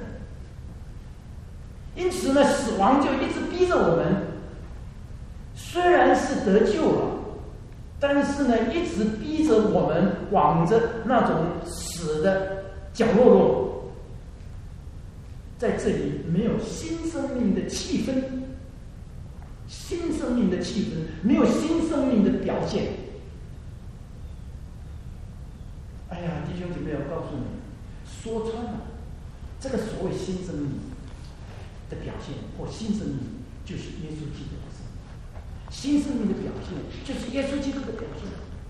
因此呢，死亡就一直逼着我们，虽然是得救了，但是呢，一直逼着我们往着那种死的角落落。在这里没有新生命的气氛，新生命的气氛，没有新生命的表现。哎呀，弟兄姐妹，我告诉你，说穿了，这个所谓新生命的表现或新生命，就是耶稣基督的生命。 新生命的表现就是耶稣基督的表现。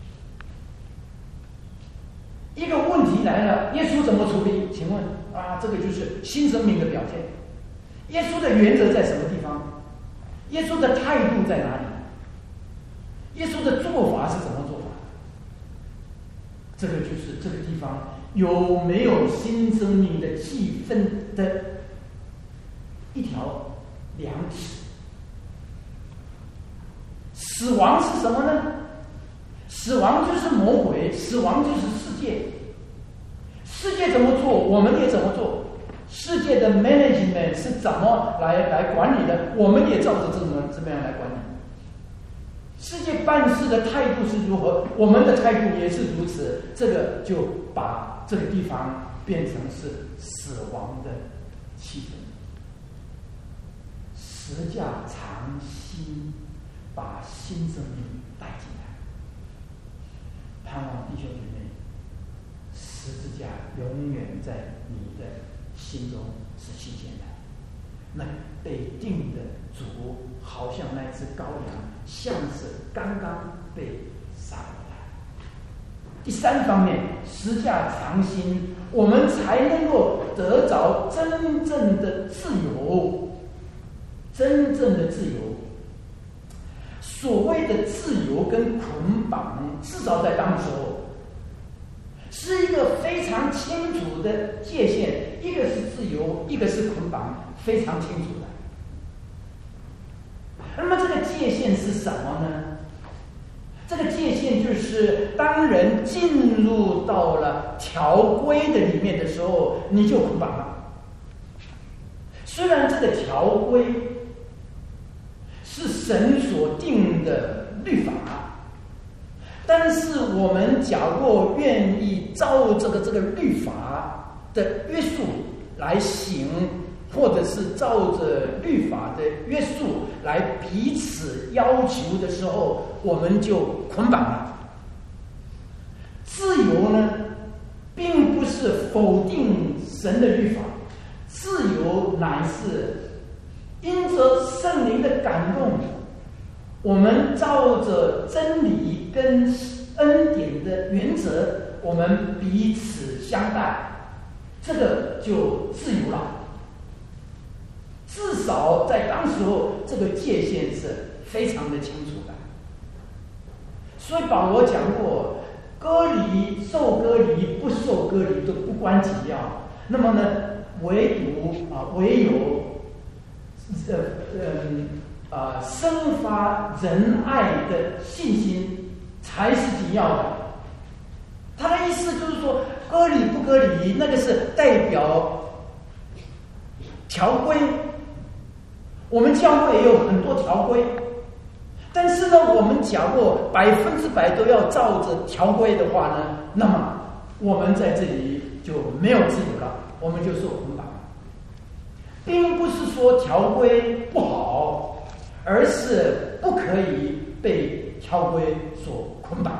一个问题来了，耶稣怎么处理？请问啊，这个就是新生命的表现。耶稣的原则在什么地方？耶稣的态度在哪里？耶稣的做法是怎么做法？这个就是这个地方有没有新生命的气氛的一条量尺。死亡是什么呢？死亡就是魔鬼，死亡就是世界。世界怎么做，我们也怎么做。世界的 management 是怎么来来管理的，我们也照着这么这么样来管理。世界办事的态度是如何，我们的态度也是如此。这个就把这个地方变成是死亡的气氛。十架长新，把新生命带进来。盼望弟兄姐妹，十字架永远在你的心中是新鲜的。那被定的主，好像那只羔羊，像是刚刚被杀了的。第三方面，十架长新，我们才能够得着真正的自由。真正的自由，所谓的自由跟捆绑，至少在当时候是一个非常清楚的界限，一个是自由，一个是捆绑，非常清楚的。那么这个界限是什么呢？这个界限就是当人进入到了条规的里面的时候，你就捆绑了。虽然这个条规是神所定的律法，但是我们假若愿意照这个这个律法的约束来行，或者是照着律法的约束来彼此要求的时候，我们就捆绑了。自由呢，并不是否定神的律法，自由乃是因着圣灵的感动，我们照着真理跟恩典的原则，我们彼此相待，这个就自由了。至少在当时候，这个界限是非常的清楚的。所以保罗讲过，割礼、受割礼、不受割礼都不关紧要。那么呢，唯独啊，唯有。呃嗯啊、呃，生发仁爱的信心才是紧要的。他的意思就是说，割礼不割礼，那个是代表条规。我们教会也有很多条规，但是呢，我们假若百分之百都要照着条规的话呢，那么我们在这里就没有自由了，我们就受捆绑。并不是说条规不好，而是不可以被条规所捆绑，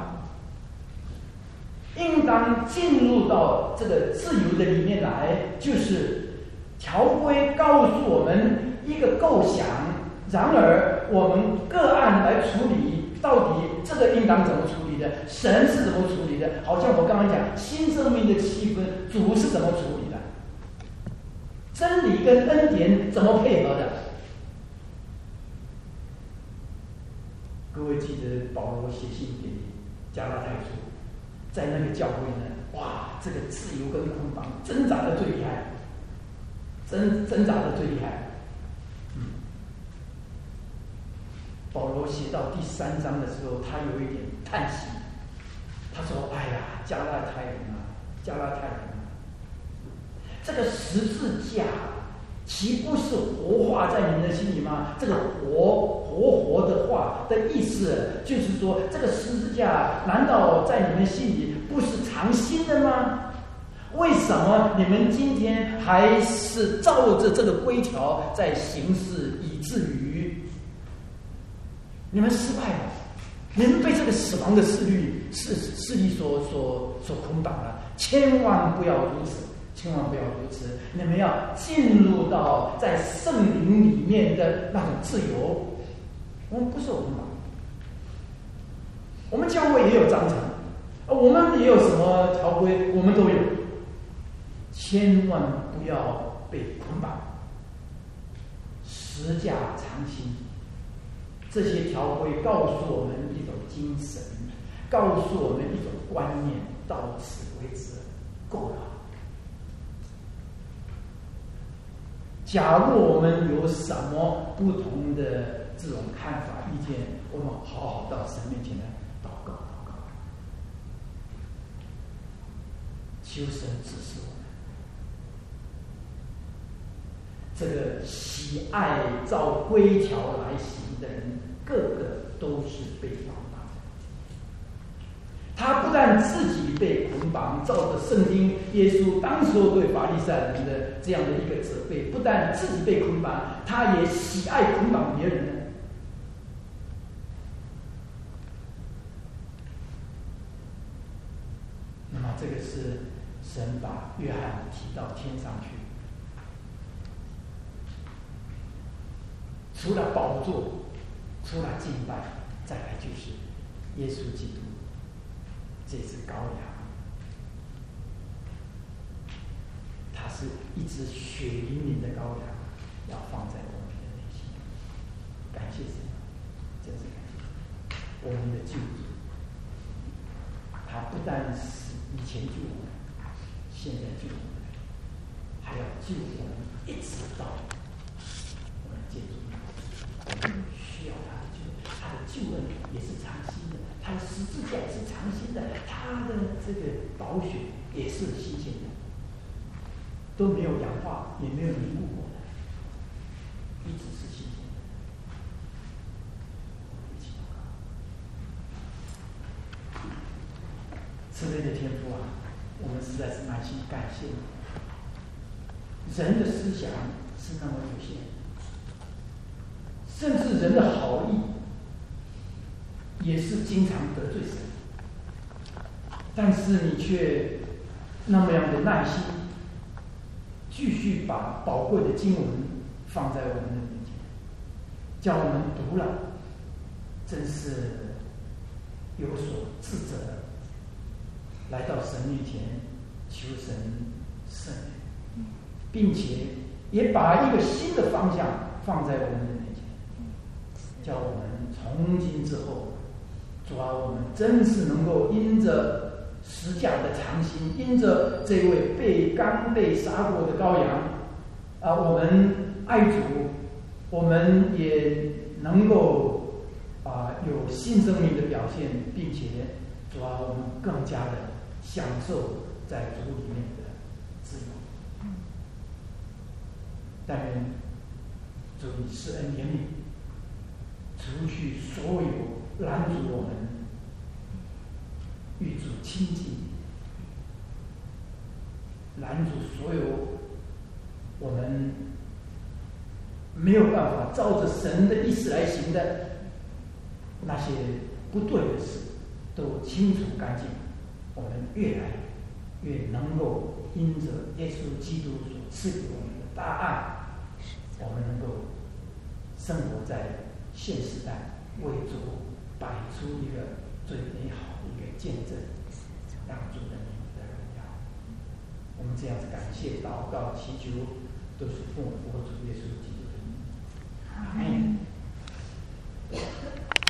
应当进入到这个自由的里面来。就是条规告诉我们一个构想，然而我们个案来处理，到底这个应当怎么处理的，神是怎么处理的。好像我刚刚讲新生命的气氛，主是怎么处理的，真理跟恩典怎么配合的？各位记得保罗写信给加拉太书，在那个教会呢，哇，这个自由跟捆绑挣扎的最厉害，挣挣扎的最厉害。嗯，保罗写到第三章的时候，他有一点叹息，他说：“哎呀，加拉太人啊，加拉太人啊！”这个十字架岂不是活化在你们的心里吗？这个活活活的话的意思，就是说这个十字架难道在你们心里不是常新的吗？为什么你们今天还是照着这个规条在行事，以至于你们失败了？你们被这个死亡的势力势势力所所所捆绑了，千万不要如此。千万不要如此，你们要进入到在圣灵里面的那种自由。我们不受捆绑， 我们教会也有章程，我们也有什么条规，我们都有。千万不要被捆绑，十架常新。这些条规告诉我们一种精神，告诉我们一种观念，到此为止，够了。假如我们有什么不同的这种看法、意见，我们好好到神面前来祷告、祷告，求神指示我们。这个喜爱照规条来行的人，个个都是被捆绑的。他不但自己被捆绑，照着圣经耶稣当时对法利赛人的这样的一个责备，不但自己被捆绑，他也喜爱捆绑别人。那么这个是神把约翰提到天上去，除了宝座，除了敬拜，再来就是耶稣基督这只羔羊，它是一只血淋淋的羔羊，要放在我们的内心。感谢神，真是感谢神，我们的救主，他不但是以前救我们，现在救我们，还要救我们一直到我们接触他。我们需要他的救恩，他的救恩也是长新的，他的十字架也是长新的，他的这个宝血也是新鲜的，都没有氧化，也没有凝固过的，一直是新鲜的。我们一起祷告。慈悲的天父啊，我们实在是满心感谢你。人的思想是那么有限，甚至人的好意也是经常得罪神，但是你却那么样的耐心，继续把宝贵的经文放在我们的面前，叫我们读了，真是有所自责，来到神面前求神赦免，并且也把一个新的方向放在我们的面前，叫我们从今之后，主啊，我们真是能够因着十架的长新，因着这位被刚被杀过的羔羊啊，我们爱主，我们也能够啊有新生命的表现，并且主啊，我们更加的享受在主里面的自由。但愿主以施恩怜悯，除去所有拦阻我们与主亲近，拦阻所有我们没有办法照着神的意思来行的那些不对的事，都清除干净。我们越来越能够因着耶稣基督所赐给我们的大爱，我们能够生活在现时代，为主摆出一个最美好的一个见证，让主的名得荣耀。我们这样子感谢、祷告、祈求，都是奉佛主耶稣基督的名。阿门。